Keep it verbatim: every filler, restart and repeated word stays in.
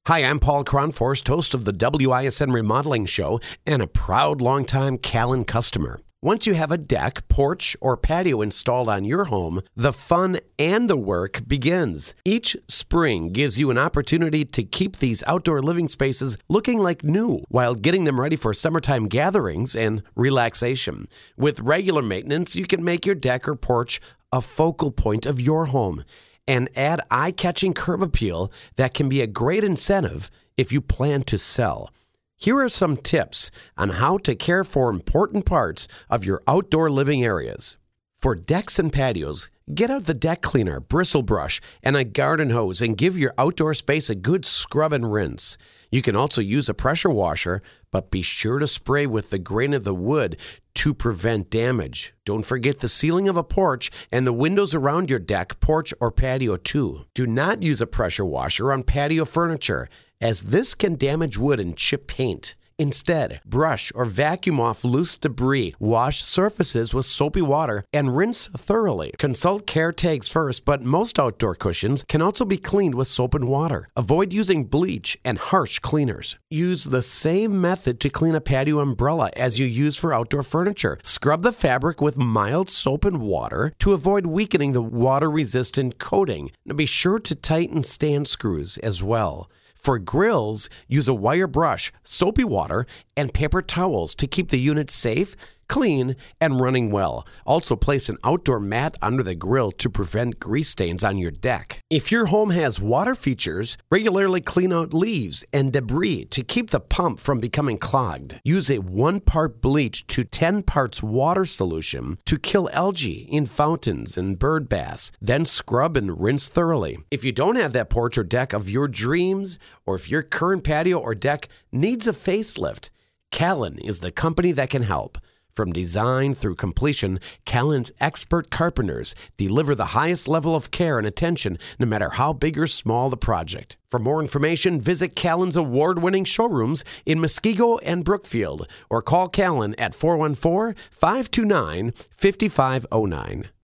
Hi, I'm Paul Cronforst, host of the W I S N Remodeling Show and a proud longtime Callan customer. Once you have a deck, porch, or patio installed on your home, the fun and the work begins. Each spring gives you an opportunity to keep these outdoor living spaces looking like new while getting them ready for summertime gatherings and relaxation. With regular maintenance, you can make your deck or porch a focal point of your home and add eye-catching curb appeal that can be a great incentive if you plan to sell. Here are some tips on how to care for important parts of your outdoor living areas. For decks and patios, get out the deck cleaner, bristle brush, and a garden hose and give your outdoor space a good scrub and rinse. You can also use a pressure washer, but be sure to spray with the grain of the wood to prevent damage. Don't forget the ceiling of a porch and the windows around your deck, porch, or patio too. Do not use a pressure washer on patio furniture, as this can damage wood and chip paint. Instead, brush or vacuum off loose debris, wash surfaces with soapy water, and rinse thoroughly. Consult care tags first, but most outdoor cushions can also be cleaned with soap and water. Avoid using bleach and harsh cleaners. Use the same method to clean a patio umbrella as you use for outdoor furniture. Scrub the fabric with mild soap and water to avoid weakening the water-resistant coating. Now be sure to tighten stand screws as well. For grills, use a wire brush, soapy water, and paper towels to keep the unit safe, clean, and running well. Also place an outdoor mat under the grill to prevent grease stains on your deck. If your home has water features, regularly clean out leaves and debris to keep the pump from becoming clogged. Use a one part bleach to ten parts water solution to kill algae in fountains and bird baths. Then scrub and rinse thoroughly. If you don't have that porch or deck of your dreams, or if your current patio or deck needs a facelift, Callan is the company that can help. From design through completion, Callan's expert carpenters deliver the highest level of care and attention no matter how big or small the project. For more information, visit Callan's award-winning showrooms in Muskego and Brookfield or call Callan at four one four, five two nine, five five zero nine.